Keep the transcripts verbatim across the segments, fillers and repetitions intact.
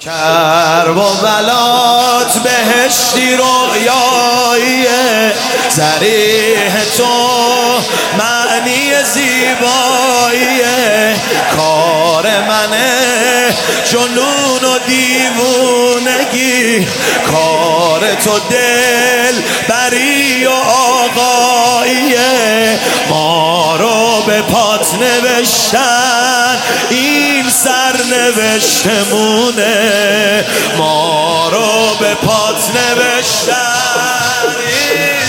کرب و بلات بهشتی رویاییه، ضریح تو معنی زیباییه، کار منه جنون و دیوونگی، کار تو دل بری و آقاییه، ما رو به پات نوشتن این سرنوشتمونه، ما رو به پات نوشتن این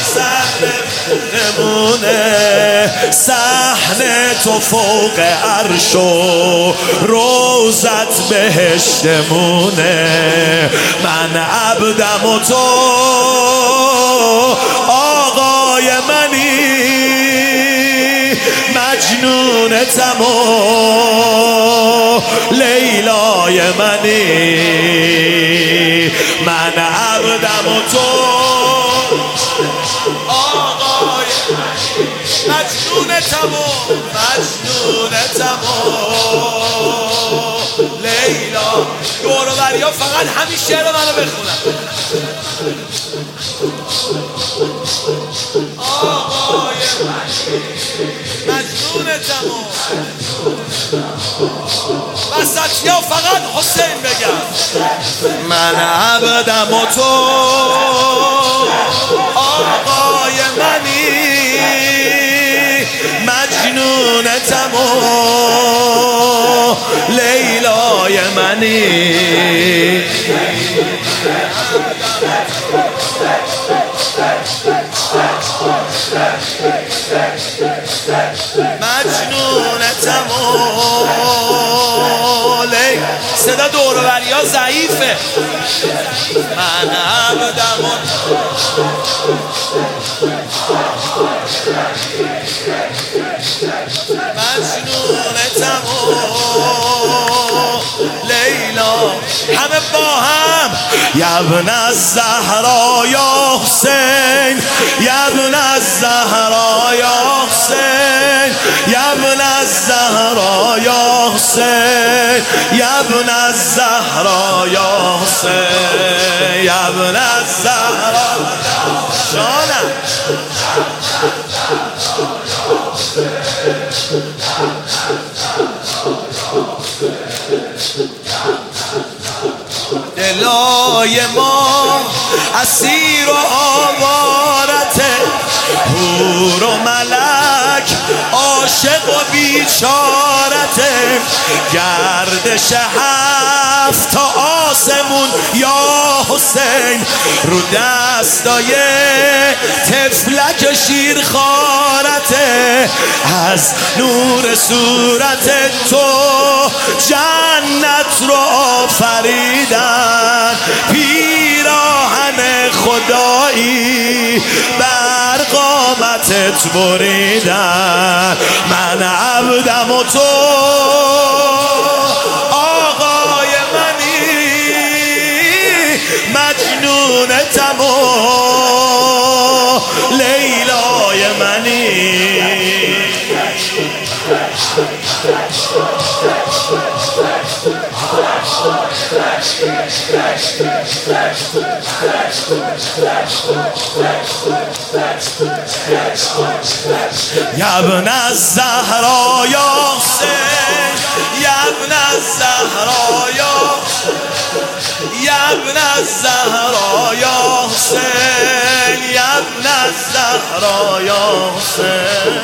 سرنوشتمونه، صحنه تو فوق عرش و روزت بهشتمونه، من عبدم و تو آقای منی، مجنونتم و لیلای منی، من عبدم و تو آقای مجنونتم و مجنونتم و لیلا. دوروبری ها فقط همین شعر منو بخونن. آقای مجنونتم و وسطی ها فقط حسین بگم، من عبدم و تو آقای منی، مجنونتم و لیلای منی، مجنونتم و لیل. صدا دوروبری ها ضعیفه. من عبدم و مجنونتم و لیلا. همه با هم یبن الزهرا یا حسین، یبن الزهرا یا حسین، یبن الزهرا یا حسین، یبن الزهرا یا حسین، یبن الزهرا جانم. دلای ما اسیر و آوارته، حور و ملک عاشق و بیچارته، گردش هفت تا آسمون یا حسین، رو دستای تفلک شیر خارته، از نور صورت تو جنت رو آفریدن، پیراهن خدایی بر قامتت بریدن، من عبدم و تو آقای منی، مجنونتم و لیلای منی، یبن الزهرا یا حسین، یبن الزهرا یا یبن الزهرا یا حسین، یبن الزهرا یا حسین.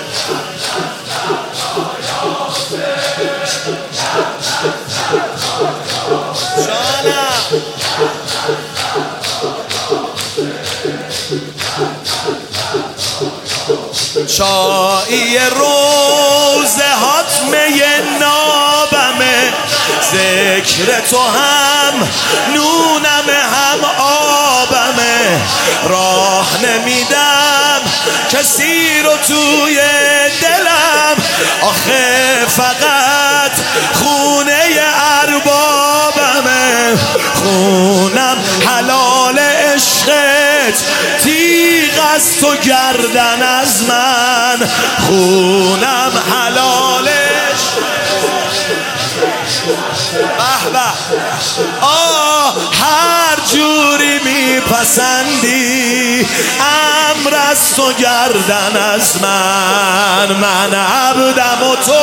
چایی روز حتمه نابمه، ذکر تو هم نونم هم آبمه، راه نمیدم کسی رو توی دلم، آخه فقط خونه اربابمه، خونم حلال عشقت تیغ از تو گردن از من، خونم حلال عشقت به به آه هر جوری میپسندی امر از تو گردن از من من عبدم و تو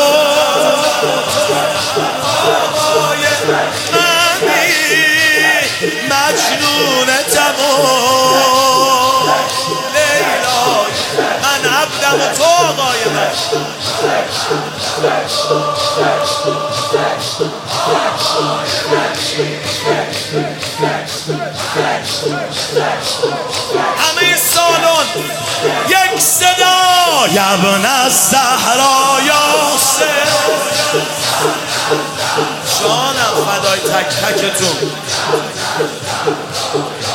منی مجنونتم و لیلا من عبدم و تو آقای من همه سالن یک صدا ابن الزهرا یاسر جانم فدای تک تکتون